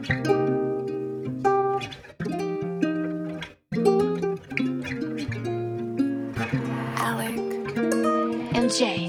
Alec MJ.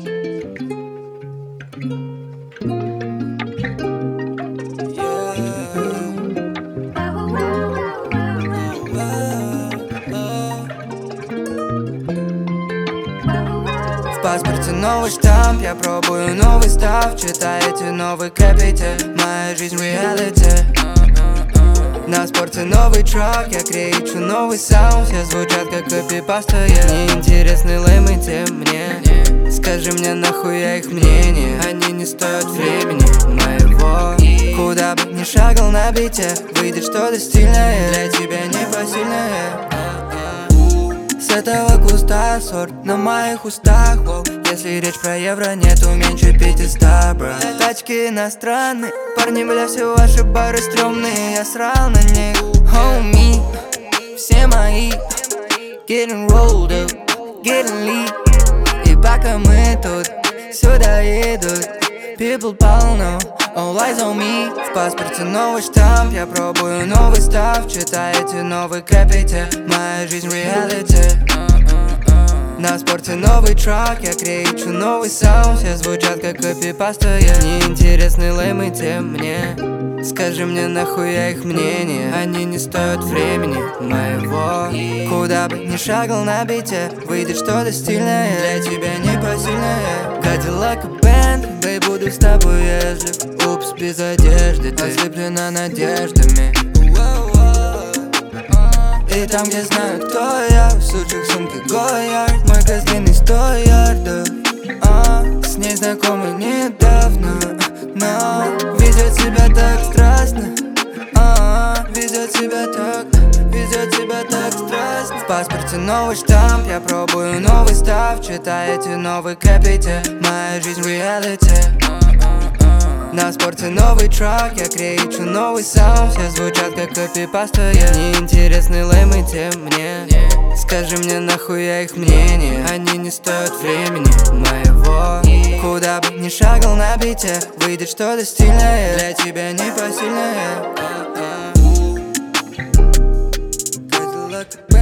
В паспорте новый штамп, я пробую новый став. Читаете новый капиталь, моя жизнь в реалити. На спорте новый трак, я кричу новый саунд. Все звучат как копипаста, неинтересны леймы тем мне. Скажи мне, нахуй я их мнение, они не стоят времени моего. Куда бы ни шагал на бите, выйдет что-то стильное, для тебя непосильное. С этого куста сорт на моих устах, воу. Если речь про евро, нету меньше 500, брат. Тачки иностранные, парни, бля, все ваши бары стрёмные. Я срал на них, homie. Все мои getting rolled up, getting lit. И пока мы тут сюда идут, people полно, all eyes on me. В паспорте новый штамп, я пробую новый став. Читаете новый капиталь, моя жизнь в реалити. На спорте новый трак, я кричу новый саунд. Все звучат как копипаста, неинтересны леймы тем мне. Скажи мне, нахуй я их мнение, они не стоят времени моего. Куда бы ни шагал на бите, выйдет что-то стильное, для тебя непосильное. Cadillac и Bentley, буду с тобой езжу. Упс, без одежды, ты ослеплена надеждами. И там, где знают, кто я, в сучьих сумке Гоярд. Мой кэс длинный 100 ярдов. С ней знакомы недавно, но ведет себя так страстно. Ведет себя так страстно. В паспорте новый штамп, я пробую новый став. Читаете новый капиталь, моя жизнь в реалити. На спорте новый трак, я кричу новый саунд. Все звучат как копипаста, неинтересны леймы тем мне. Скажи мне, нахуй я их мнение, они не стоят времени моего. Куда бы ни шагал на бите, выйдет что-то стильное, для тебя непосильное. Cadillac